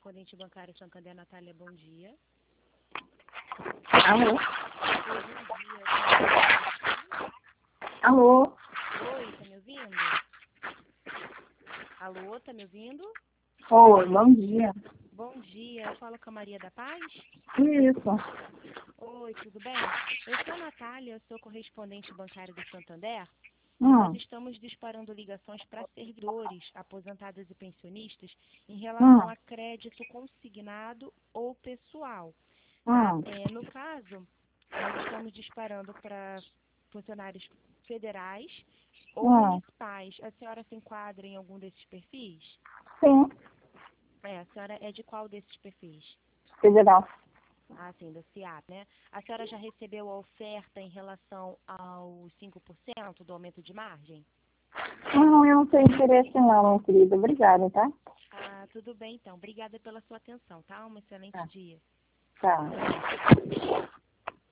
correspondente bancária Santander, Natália, bom dia. Alô? Oi, bom dia. Alô? Oi, tá me ouvindo? Alô, tá me ouvindo? Oi, bom dia. Bom dia, eu falo com a Maria da Paz? Isso. Oi, tudo bem? Eu sou a Natália, eu sou correspondente bancária do Santander. E nós estamos disparando ligações para servidores, aposentados e pensionistas em relação a crédito consignado ou pessoal. Tá? No caso, nós estamos disparando para funcionários federais ou municipais. A senhora se enquadra em algum desses perfis? Sim, A senhora é de qual desses perfis? federal. Ah, sim, do CIAP, né? A senhora já recebeu a oferta em relação aos 5% do aumento de margem? Não, eu não tenho interesse não, querida. Obrigada, tá? Ah, tudo bem então. Obrigada pela sua atenção, tá? Um excelente dia. Tá.